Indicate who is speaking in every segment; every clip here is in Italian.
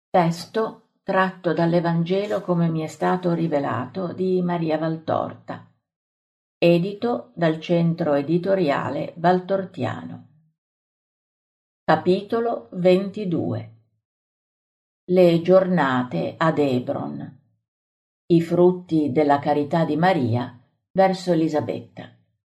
Speaker 1: Testo tratto dall'Evangelo come mi è stato rivelato di Maria Valtorta, edito dal Centro Editoriale Valtortiano. Capitolo 22. Le giornate ad Hebron. I frutti della carità di Maria verso Elisabetta.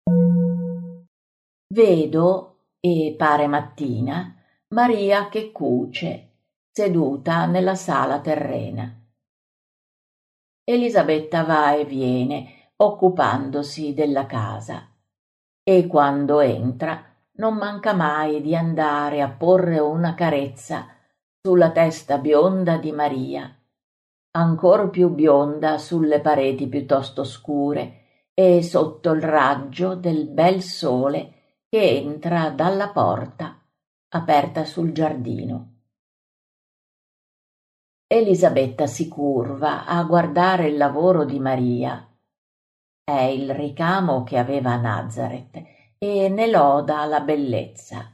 Speaker 1: Vedo, e pare mattina, Maria che cuce, seduta nella sala terrena. Elisabetta va e viene, occupandosi della casa, e quando entra non manca mai di andare a porre una carezza sulla testa bionda di Maria, ancor più bionda sulle pareti piuttosto scure e sotto il raggio del bel sole che entra dalla porta aperta sul giardino. Elisabetta si curva a guardare il lavoro di Maria. È il ricamo che aveva a Nazareth e ne loda la bellezza.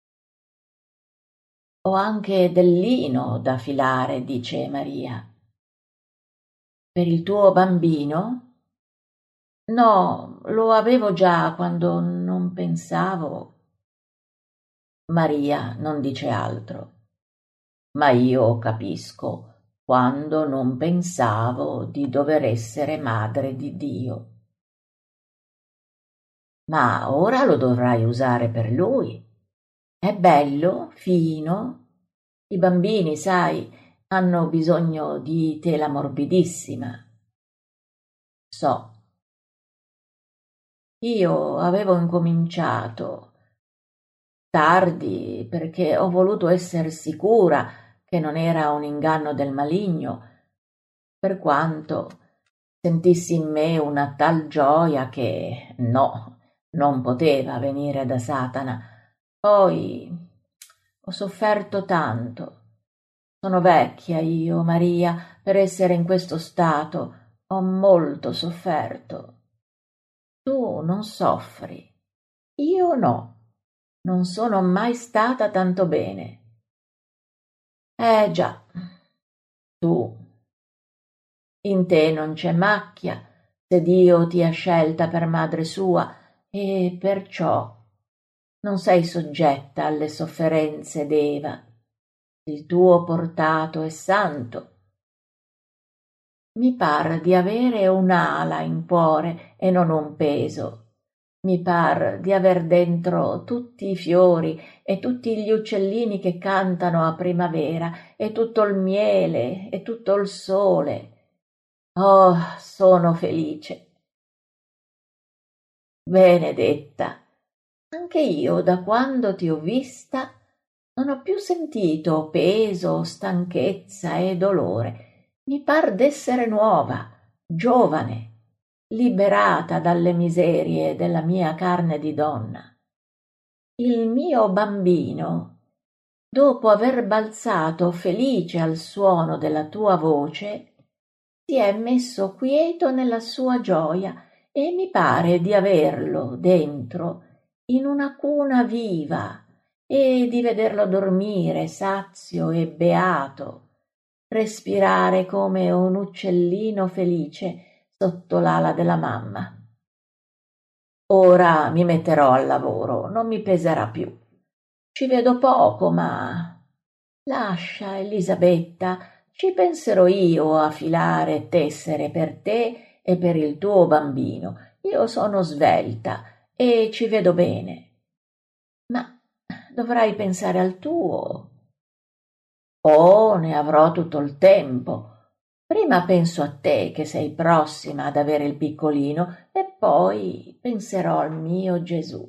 Speaker 1: Ho anche del lino da filare, dice Maria. Per il tuo bambino? No, lo avevo già quando non pensavo. Maria non dice altro. Ma io capisco quando non pensavo di dover essere madre di Dio. Ma ora lo dovrai usare per lui. È bello, fino. I bambini, sai, hanno bisogno di tela morbidissima. So. Io avevo incominciato tardi perché ho voluto essere sicura che non era un inganno del maligno, per quanto sentissi in me una tal gioia che no, non poteva venire da Satana. Poi ho sofferto tanto. Sono vecchia io, Maria, per essere in questo stato. Ho molto sofferto. Tu non soffri. Io no. Non sono mai stata tanto bene. Già, tu. In te non c'è macchia, se Dio ti ha scelta per madre sua, e perciò non sei soggetta alle sofferenze d'Eva. Il tuo portato è santo. Mi par di avere un'ala in cuore e non un peso. Mi par di aver dentro tutti i fiori e tutti gli uccellini che cantano a primavera e tutto il miele e tutto il sole. Oh, sono felice. Benedetta, anche io da quando ti ho vista non ho più sentito peso, stanchezza e dolore. Mi par d'essere nuova, giovane, liberata dalle miserie della mia carne di donna. Il mio bambino, dopo aver balzato felice al suono della tua voce, si è messo quieto nella sua gioia e mi pare di averlo dentro in una cuna viva e di vederlo dormire sazio e beato, respirare come un uccellino felice sotto l'ala della mamma. Ora mi metterò al lavoro, non mi peserà più. Ci vedo poco, ma lascia, Elisabetta, ci penserò io a filare tessere per te e per il tuo bambino. Io sono svelta e ci vedo bene. Ma dovrai pensare al tuo. Oh, ne avrò tutto il tempo. Prima penso a te che sei prossima ad avere il piccolino e poi penserò al mio Gesù.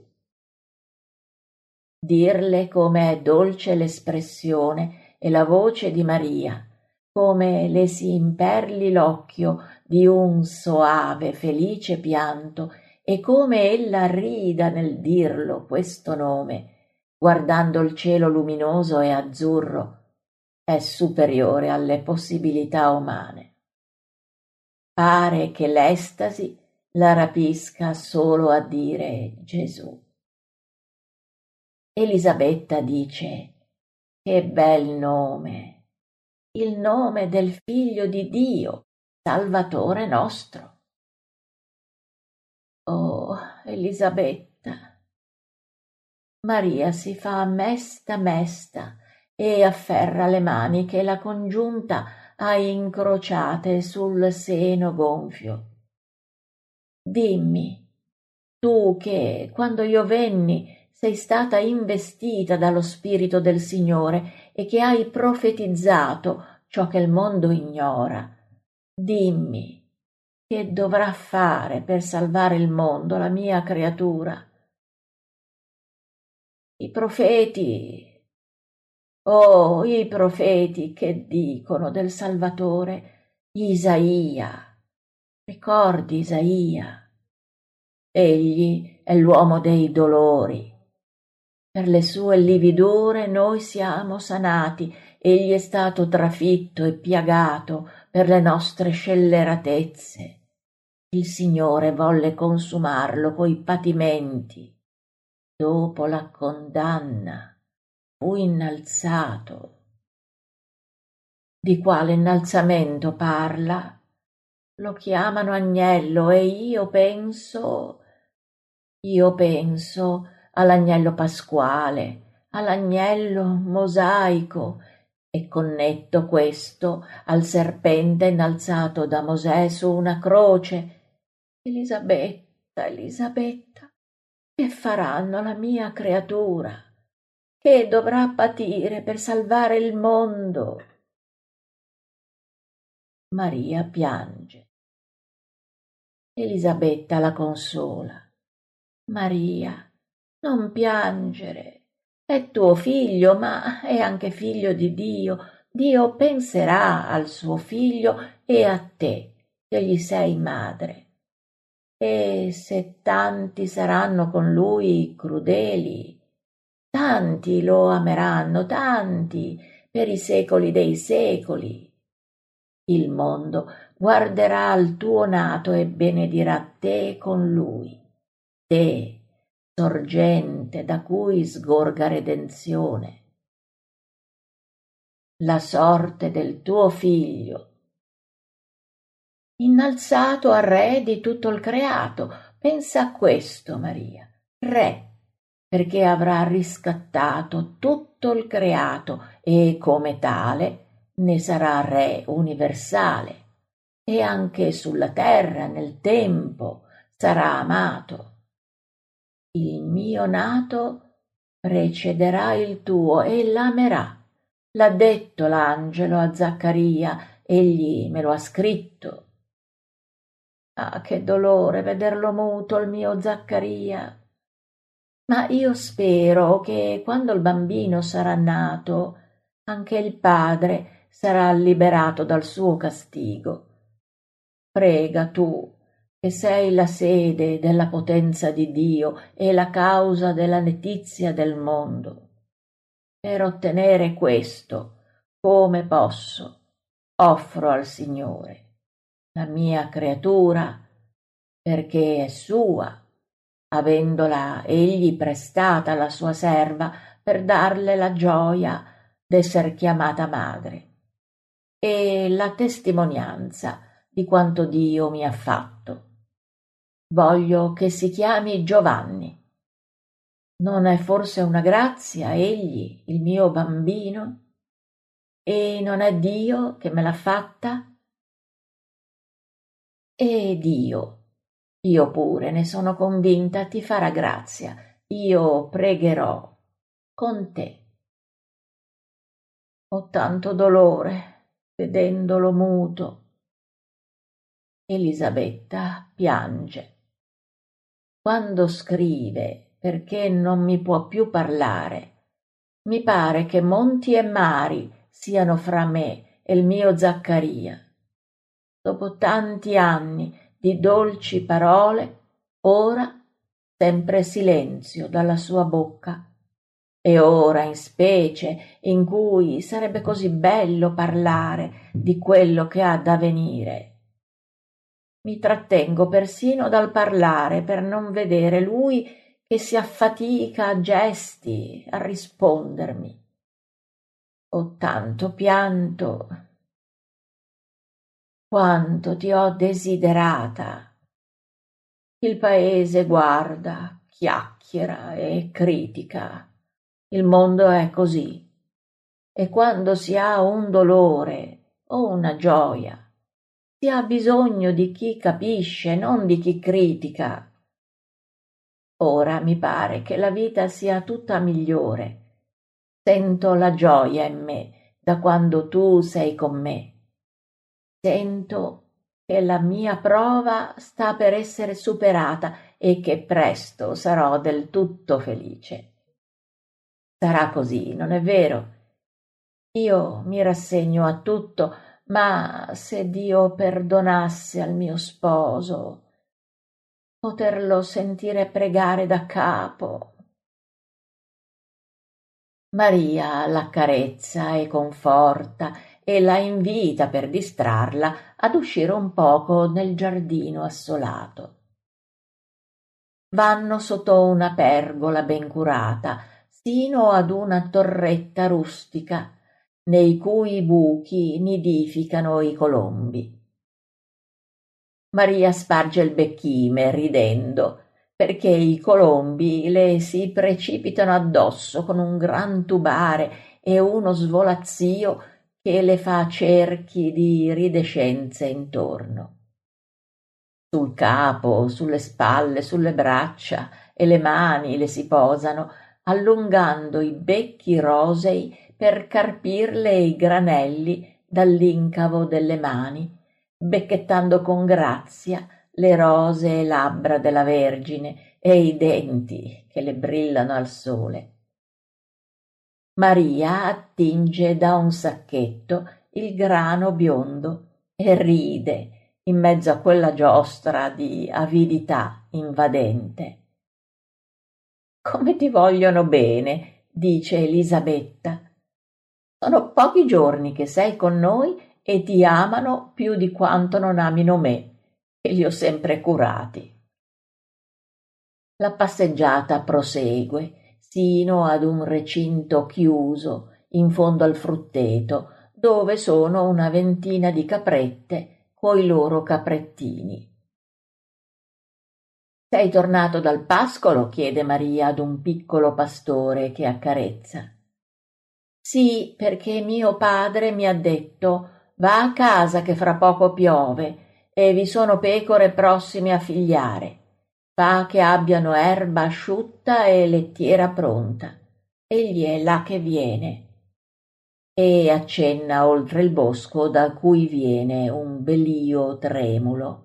Speaker 1: Dirle come è dolce l'espressione e la voce di Maria, come le si imperli l'occhio di un soave felice pianto e come ella rida nel dirlo questo nome, guardando il cielo luminoso e azzurro, è superiore alle possibilità umane. Pare che l'estasi la rapisca solo a dire Gesù. Elisabetta dice: che bel nome! il nome del Figlio di Dio, Salvatore nostro. Oh, Elisabetta! Maria si fa mesta e afferra le mani che la congiunta ha incrociate sul seno gonfio. Dimmi, tu che, quando io venni, sei stata investita dallo Spirito del Signore e che hai profetizzato ciò che il mondo ignora, dimmi, che dovrà fare per salvare il mondo, la mia creatura? I profeti, oh, i profeti che dicono del Salvatore, Isaia, ricordi Isaia? Egli è l'uomo dei dolori. Per le sue lividure noi siamo sanati, egli è stato trafitto e piagato per le nostre scelleratezze. Il Signore volle consumarlo coi patimenti. Dopo la condanna fu innalzato. Di quale innalzamento parla? Lo chiamano agnello e io penso all'agnello pasquale, all'agnello mosaico e connetto questo al serpente innalzato da Mosè su una croce. Elisabetta, Elisabetta, che faranno la mia creatura? Che dovrà patire per salvare il mondo? Maria piange. Elisabetta la consola. Maria, non piangere. È tuo figlio, ma è anche figlio di Dio. Dio penserà al suo figlio e a te, che gli sei madre. E se tanti saranno con lui crudeli, tanti lo ameranno, tanti, per i secoli dei secoli. Il mondo guarderà al tuo nato e benedirà te con lui, te, sorgente da cui sgorga redenzione. La sorte del tuo figlio, innalzato a re di tutto il creato. Pensa a questo, Maria, re, perché avrà riscattato tutto il creato e come tale ne sarà re universale e anche sulla terra nel tempo sarà amato. Il mio nato precederà il tuo e l'amerà. L'ha detto l'angelo a Zaccaria, egli me lo ha scritto. Ah, che dolore vederlo muto il mio Zaccaria. Ma io spero che quando il bambino sarà nato, anche il padre sarà liberato dal suo castigo. Prega tu, che sei la sede della potenza di Dio e la causa della letizia del mondo. Per ottenere questo, come posso, offro al Signore la mia creatura, perché è sua, avendola egli prestata alla sua serva per darle la gioia d'esser chiamata madre e la testimonianza di quanto Dio mi ha fatto. Voglio che si chiami Giovanni. Non è forse una grazia egli, il mio bambino? E non è Dio che me l'ha fatta? E Dio, io pure ne sono convinta, ti farà grazia. Io pregherò con te. Ho tanto dolore vedendolo muto. Elisabetta piange. Quando scrive perché non mi può più parlare, mi pare che monti e mari siano fra me e il mio Zaccaria. Dopo tanti anni di dolci parole, ora sempre silenzio dalla sua bocca. E ora in specie in cui sarebbe così bello parlare di quello che ha da venire. Mi trattengo persino dal parlare per non vedere lui che si affatica a gesti a rispondermi. Ho tanto pianto quanto ti ho desiderata. Il paese guarda, chiacchiera e critica. Il mondo è così. E quando si ha un dolore o una gioia, si ha bisogno di chi capisce, non di chi critica. Ora mi pare che la vita sia tutta migliore. Sento la gioia in me da quando tu sei con me. Sento che la mia prova sta per essere superata e che presto sarò del tutto felice. Sarà così, non è vero? Io mi rassegno a tutto, ma se Dio perdonasse al mio sposo, poterlo sentire pregare da capo. Maria l'accarezza e conforta e la invita per distrarla ad uscire un poco nel giardino assolato. Vanno sotto una pergola ben curata, sino ad una torretta rustica, nei cui buchi nidificano i colombi. Maria sparge il becchime ridendo, perché i colombi le si precipitano addosso con un gran tubare e uno svolazzio che le fa cerchi di iridescenze intorno. Sul capo, sulle spalle, sulle braccia e le mani le si posano, allungando i becchi rosei per carpirle i granelli dall'incavo delle mani, becchettando con grazia le rosee labbra della Vergine e i denti che le brillano al sole. Maria attinge da un sacchetto il grano biondo e ride in mezzo a quella giostra di avidità invadente. Come ti vogliono bene, dice Elisabetta. Sono pochi giorni che sei con noi e ti amano più di quanto non amino me, che li ho sempre curati. La passeggiata prosegue sino ad un recinto chiuso in fondo al frutteto, dove sono una ventina di caprette coi loro caprettini. Sei tornato dal pascolo? Chiede Maria ad un piccolo pastore che accarezza. Sì, perché mio padre mi ha detto va a casa che fra poco piove e vi sono pecore prossime a figliare. Fa che abbiano erba asciutta e lettiera pronta. Egli è là che viene. E accenna oltre il bosco da cui viene un belio tremulo.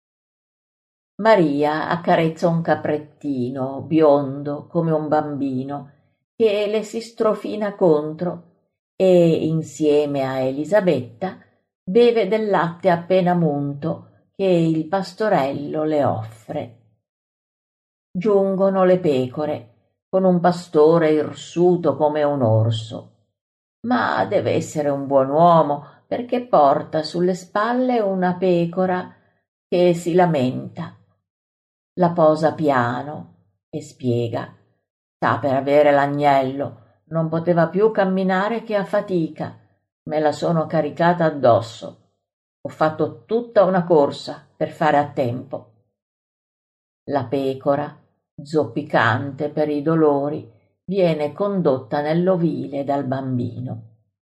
Speaker 1: Maria accarezza un caprettino biondo come un bambino che le si strofina contro e insieme a Elisabetta beve del latte appena munto che il pastorello le offre. Giungono le pecore con un pastore irsuto come un orso, ma deve essere un buon uomo perché porta sulle spalle una pecora che si lamenta. La posa piano e spiega. Sta per avere l'agnello, non poteva più camminare che a fatica. Me la sono caricata addosso. Ho fatto tutta una corsa per fare a tempo. La pecora, zoppicante per i dolori, viene condotta nell'ovile dal bambino.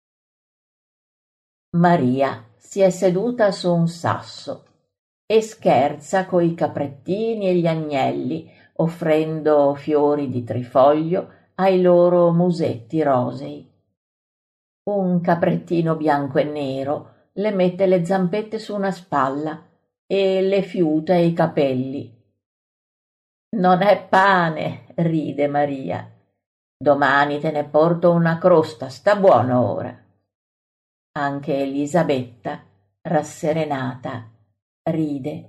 Speaker 1: Maria si è seduta su un sasso e scherza coi caprettini e gli agnelli, offrendo fiori di trifoglio ai loro musetti rosei. Un caprettino bianco e nero le mette le zampette su una spalla e le fiuta i capelli. Non è pane, ride Maria. Domani te ne porto una crosta, sta buono ora. Anche Elisabetta, rasserenata, ride.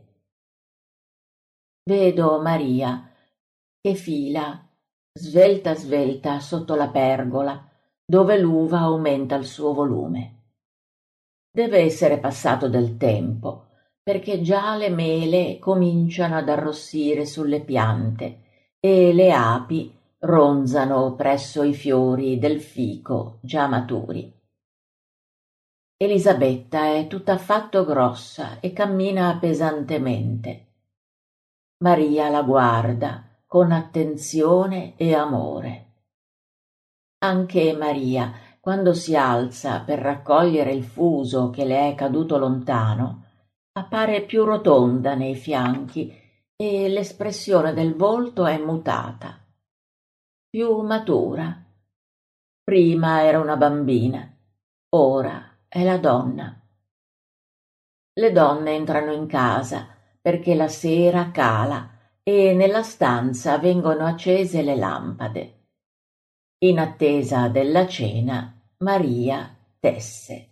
Speaker 1: Vedo Maria che fila, svelta svelta, sotto la pergola, dove l'uva aumenta il suo volume. Deve essere passato del tempo, perché già le mele cominciano ad arrossire sulle piante e le api ronzano presso i fiori del fico già maturi. Elisabetta è tutt'affatto grossa e cammina pesantemente. Maria la guarda con attenzione e amore. Anche Maria, quando si alza per raccogliere il fuso che le è caduto lontano, appare più rotonda nei fianchi e l'espressione del volto è mutata, più matura. Prima era una bambina, ora è la donna. Le donne entrano in casa perché la sera cala e nella stanza vengono accese le lampade. In attesa della cena, Maria tesse.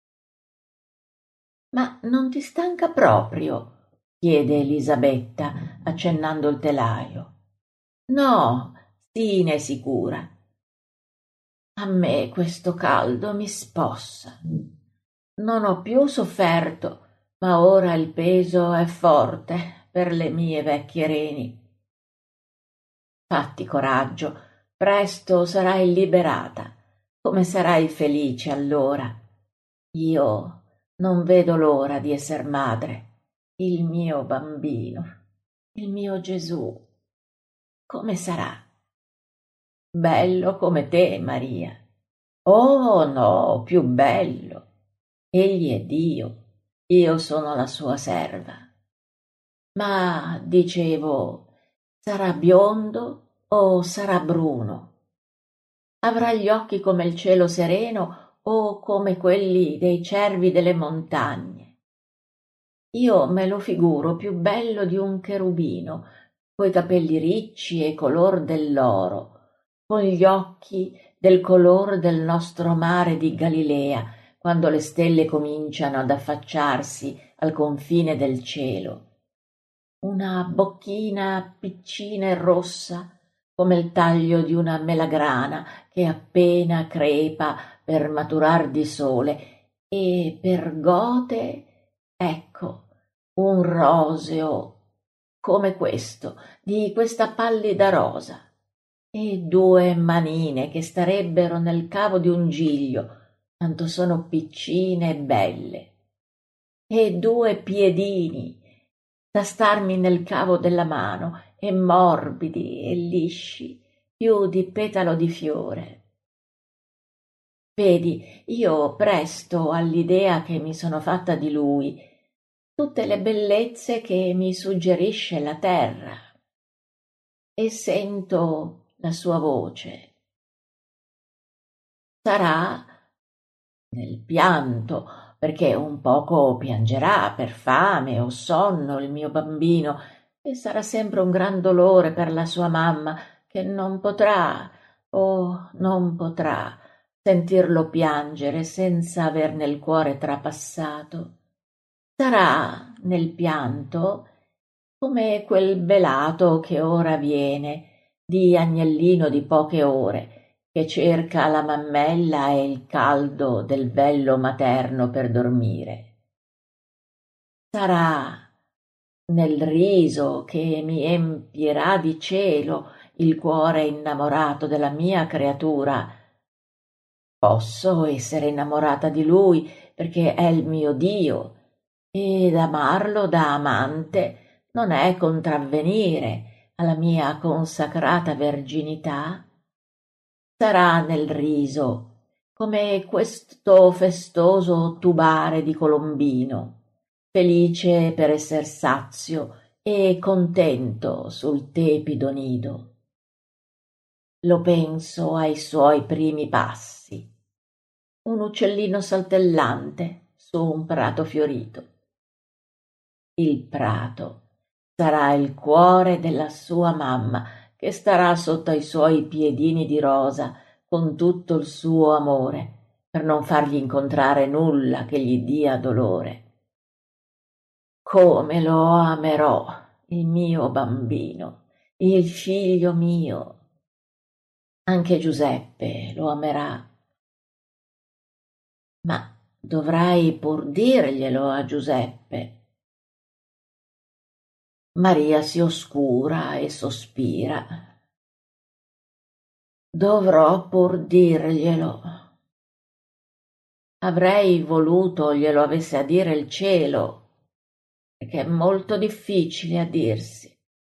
Speaker 1: «Ma non ti stanca proprio?» chiede Elisabetta, accennando il telaio. «No, sì, ne è sicura. A me questo caldo mi spossa. Non ho più sofferto, ma ora il peso è forte per le mie vecchie reni. Fatti coraggio, presto sarai liberata. Come sarai felice allora? Io non vedo l'ora di esser madre. Il mio bambino, il mio Gesù. Come sarà? Bello come te, Maria. Oh no, più bello. Egli è Dio, io sono la sua serva. Ma, dicevo, sarà biondo o sarà bruno? Avrà gli occhi come il cielo sereno o come quelli dei cervi delle montagne? Io me lo figuro più bello di un cherubino, coi capelli ricci e color dell'oro, con gli occhi del color del nostro mare di Galilea, quando le stelle cominciano ad affacciarsi al confine del cielo. Una bocchina piccina e rossa, come il taglio di una melagrana che appena crepa per maturar di sole, e per gote, ecco, un roseo come questo, di questa pallida rosa, e due manine che starebbero nel cavo di un giglio, tanto sono piccine e belle, e due piedini da starmi nel cavo della mano, e morbidi e lisci, più di petalo di fiore. Vedi, io presto all'idea che mi sono fatta di lui tutte le bellezze che mi suggerisce la terra, e sento la sua voce. Sarà nel pianto, perché un poco piangerà per fame o sonno il mio bambino, e sarà sempre un gran dolore per la sua mamma, che non potrà, oh, non potrà sentirlo piangere senza averne il cuore trapassato. Sarà nel pianto come quel belato che ora viene, di agnellino di poche ore, che cerca la mammella e il caldo del vello materno per dormire. Sarà nel riso che mi empierà di cielo il cuore innamorato della mia creatura. Posso essere innamorata di lui perché è il mio Dio, ed amarlo da amante non è contravvenire alla mia consacrata verginità? Sarà nel riso, come questo festoso tubare di Colombino, felice per esser sazio e contento sul tepido nido. Lo penso ai suoi primi passi, un uccellino saltellante su un prato fiorito. Il prato sarà il cuore della sua mamma, che starà sotto ai suoi piedini di rosa con tutto il suo amore, per non fargli incontrare nulla che gli dia dolore. Come lo amerò, il mio bambino, il figlio mio. Anche Giuseppe lo amerà. Ma dovrai pur dirglielo a Giuseppe. Maria si oscura e sospira. Dovrò pur dirglielo. Avrei voluto glielo avesse a dire il cielo, perché è molto difficile a dirsi.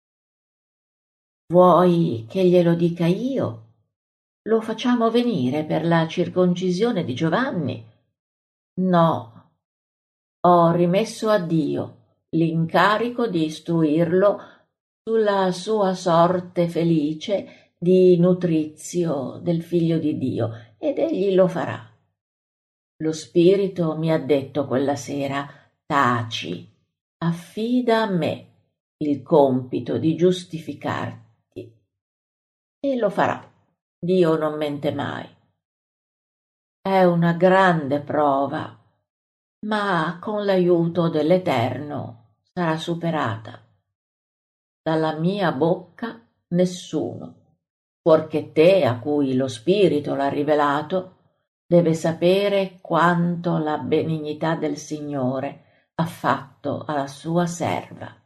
Speaker 1: Vuoi che glielo dica io? Lo facciamo venire per la circoncisione di Giovanni? No, ho rimesso a Dio l'incarico di istruirlo sulla sua sorte felice di nutrizio del Figlio di Dio, ed egli lo farà. Lo Spirito mi ha detto quella sera: taci, affida a me il compito di giustificarti. E lo farà. Dio non mente mai. È una grande prova, ma con l'aiuto dell'Eterno sarà superata. Dalla mia bocca nessuno, fuorché te, a cui lo Spirito l'ha rivelato, deve sapere quanto la benignità del Signore ha fatto alla sua serva.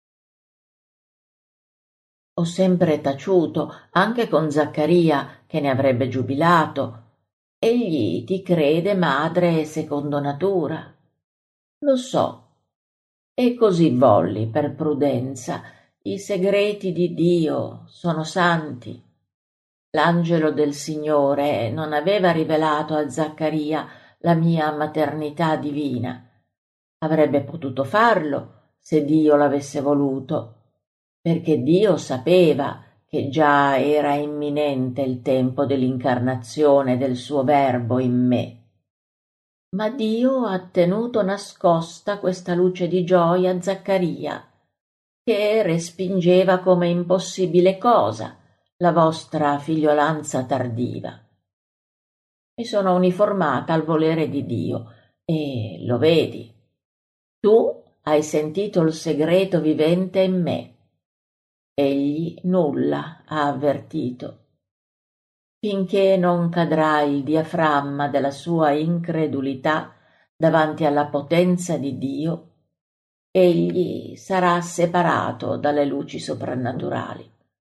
Speaker 1: Ho sempre taciuto, anche con Zaccaria, che ne avrebbe giubilato. Egli ti crede madre secondo natura. Lo so, e così volli per prudenza. I segreti di Dio sono santi. L'angelo del Signore non aveva rivelato a Zaccaria la mia maternità divina. Avrebbe potuto farlo se Dio l'avesse voluto, perché Dio sapeva che già era imminente il tempo dell'incarnazione del suo Verbo in me. Ma Dio ha tenuto nascosta questa luce di gioia a Zaccaria, che respingeva come impossibile cosa la vostra figliolanza tardiva. Mi sono uniformata al volere di Dio e lo vedi. Tu hai sentito il segreto vivente in me. Egli nulla ha avvertito. Finché non cadrà il diaframma della sua incredulità davanti alla potenza di Dio, egli sarà separato dalle luci soprannaturali.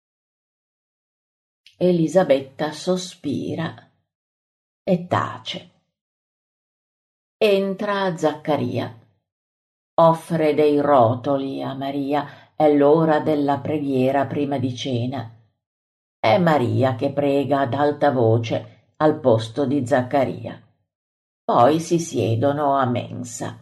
Speaker 1: Elisabetta sospira e tace. Entra Zaccaria. Offre dei rotoli a Maria, è l'ora della preghiera prima di cena. È Maria che prega ad alta voce al posto di Zaccaria. Poi si siedono a mensa.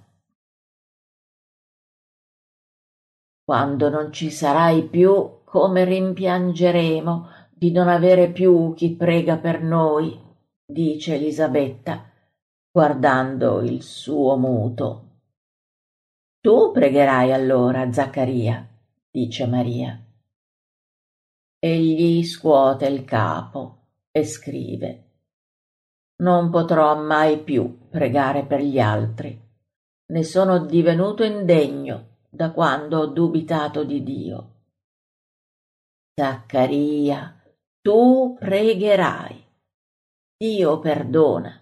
Speaker 1: Quando non ci sarai più, come rimpiangeremo di non avere più chi prega per noi, dice Elisabetta, guardando il suo muto. Tu pregherai allora, Zaccaria, dice Maria. Egli scuote il capo e scrive: non potrò mai più pregare per gli altri. Ne sono divenuto indegno da quando ho dubitato di Dio. Zaccaria, tu pregherai. Dio perdona.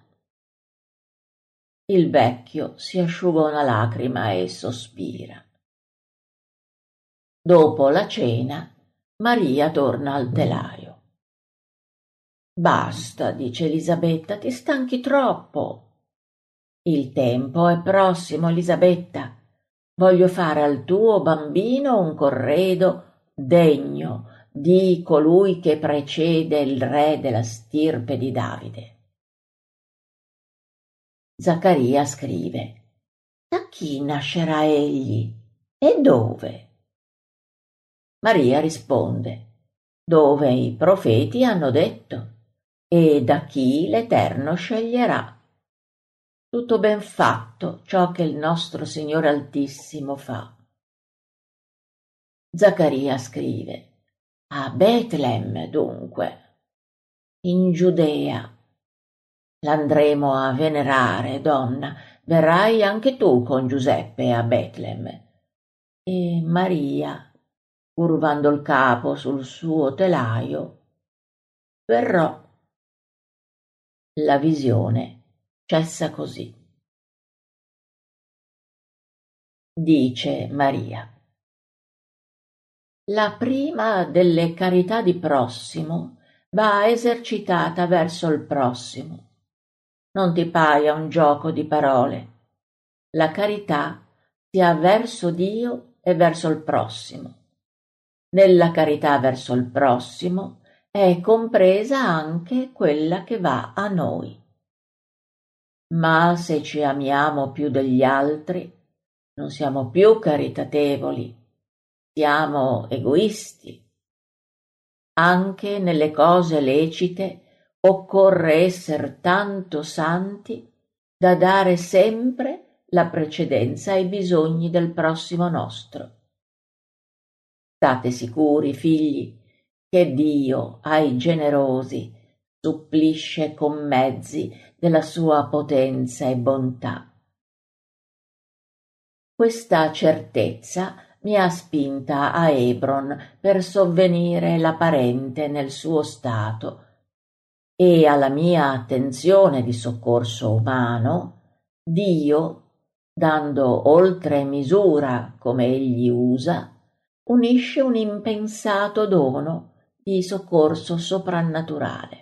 Speaker 1: Il vecchio si asciuga una lacrima e sospira. Dopo la cena, Maria torna al telaio. Basta, dice Elisabetta, ti stanchi troppo. Il tempo è prossimo, Elisabetta. Voglio fare al tuo bambino un corredo degno di colui che precede il re della stirpe di Davide. Zaccaria scrive: da chi nascerà egli e dove? Maria risponde: dove i profeti hanno detto, e da chi l'Eterno sceglierà. Tutto ben fatto ciò che il nostro Signore Altissimo fa. Zaccaria scrive: a Betlem, dunque, in Giudea. L'andremo a venerare, donna. Verrai anche tu con Giuseppe a Betlem. E Maria, curvando il capo sul suo telaio: verrò. La visione cessa così. Dice Maria: la prima delle carità di prossimo va esercitata verso il prossimo. non ti paia un gioco di parole. La carità sia verso Dio e verso il prossimo. Nella carità verso il prossimo è compresa anche quella che va a noi. Ma se ci amiamo più degli altri, non siamo più caritatevoli, siamo egoisti. Anche nelle cose lecite occorre esser tanto santi da dare sempre la precedenza ai bisogni del prossimo nostro. State sicuri, figli, che Dio ai generosi supplisce con mezzi della sua potenza e bontà. Questa certezza mi ha spinta a Hebron per sovvenire la parente nel suo stato, e alla mia attenzione di soccorso umano Dio, dando oltre misura come egli usa, unisce un impensato dono di soccorso soprannaturale.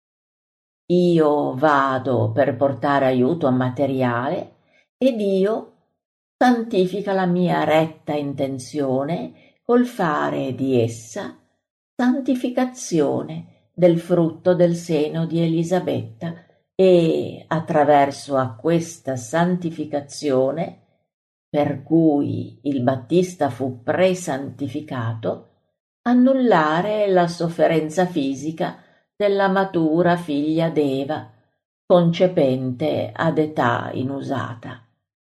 Speaker 1: Io vado per portare aiuto materiale e Dio santifica la mia retta intenzione col fare di essa santificazione del frutto del seno di Elisabetta e attraverso a questa santificazione, per cui il Battista fu presantificato, annullare la sofferenza fisica della matura figlia d'Eva, concepente ad età inusata.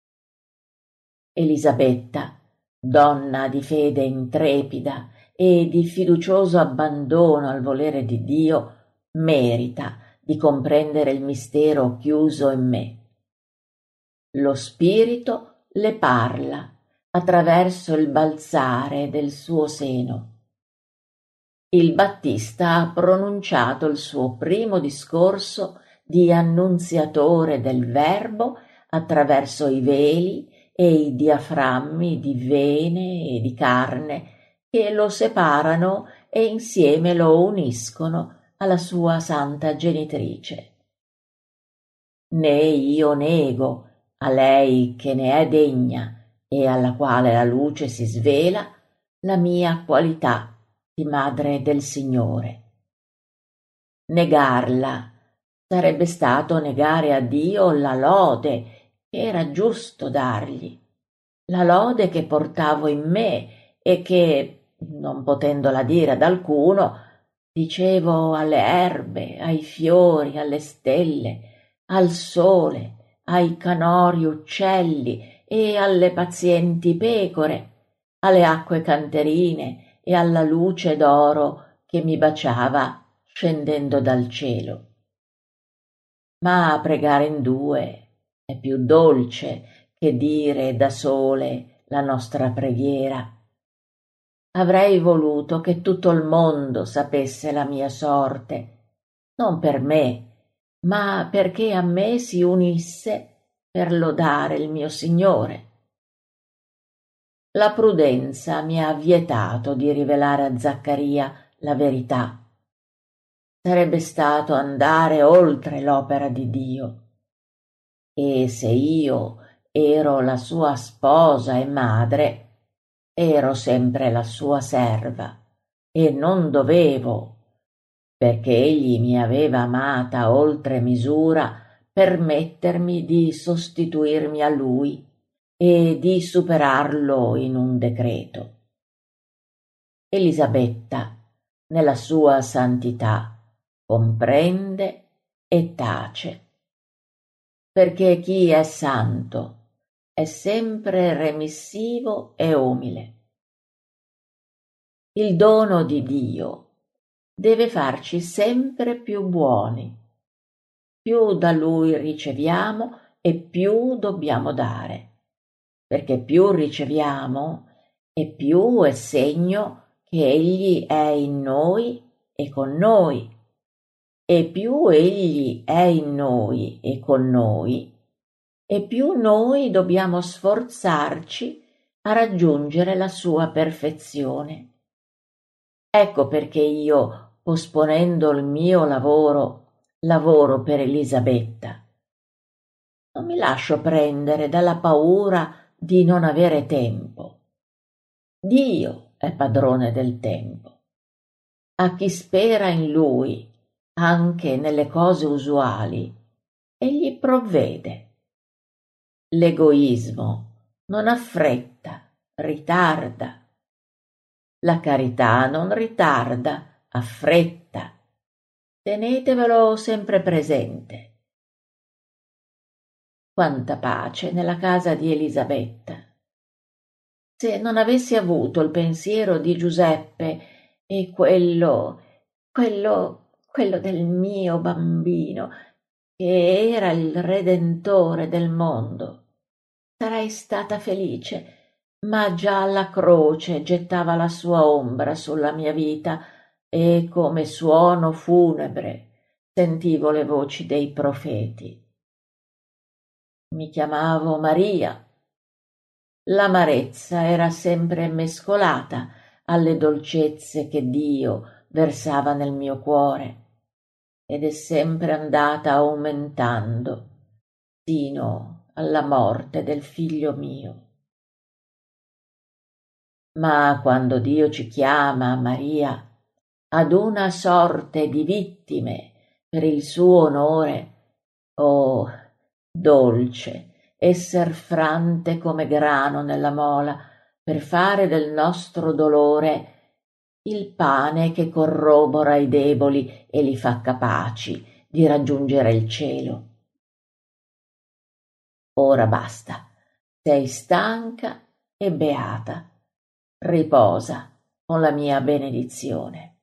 Speaker 1: Elisabetta, donna di fede intrepida e di fiducioso abbandono al volere di Dio, merita di comprendere il mistero chiuso in me. Lo Spirito le parla attraverso il balzare del suo seno. Il Battista ha pronunciato il suo primo discorso di annunziatore del Verbo attraverso i veli e i diaframmi di vene e di carne che lo separano e insieme lo uniscono alla sua santa genitrice. Né io nego a lei che ne è degna e alla quale la luce si svela la mia qualità di madre del Signore. Negarla sarebbe stato negare a Dio la lode che era giusto dargli, la lode che portavo in me e che, non potendola dire ad alcuno, dicevo alle erbe, ai fiori, alle stelle, al sole, ai canori uccelli e alle pazienti pecore, alle acque canterine e alla luce d'oro che mi baciava scendendo dal cielo. Ma pregare in due è più dolce che dire da sole la nostra preghiera. Avrei voluto che tutto il mondo sapesse la mia sorte, non per me, ma perché a me si unisse per lodare il mio Signore. La prudenza mi ha vietato di rivelare a Zaccaria la verità. Sarebbe stato andare oltre l'opera di Dio. E se io ero la sua sposa e madre, ero sempre la sua serva e non dovevo, perché egli mi aveva amata oltre misura, permettermi di sostituirmi a lui e di superarlo in un decreto. Elisabetta, nella sua santità, comprende e tace, perché chi è santo è sempre remissivo e umile. Il dono di Dio deve farci sempre più buoni. Più da Lui riceviamo e più dobbiamo dare, perché più riceviamo e più è segno che Egli è in noi e con noi, e più Egli è in noi e con noi, e più noi dobbiamo sforzarci a raggiungere la sua perfezione. Ecco perché io, posponendo il mio lavoro per Elisabetta, Non mi lascio prendere dalla paura di non avere tempo. Dio è padrone del tempo. A chi spera in Lui, anche nelle cose usuali, egli provvede. L'egoismo non affretta, ritarda. La carità non ritarda, affretta. Tenetevelo sempre presente. Quanta pace nella casa di Elisabetta. Se non avessi avuto il pensiero di Giuseppe e quello del mio bambino, che era il Redentore del mondo, sarei stata felice, ma già la croce gettava la sua ombra sulla mia vita e come suono funebre sentivo le voci dei profeti. Mi chiamavo Maria. L'amarezza era sempre mescolata alle dolcezze che Dio versava nel mio cuore ed è sempre andata aumentando sino alla morte del figlio mio. Ma quando Dio ci chiama, Maria, ad una sorte di vittime per il suo onore, oh, dolce esser frante come grano nella mola per fare del nostro dolore il pane che corrobora i deboli e li fa capaci di raggiungere il cielo. Ora basta, sei stanca e beata. Riposa con la mia benedizione.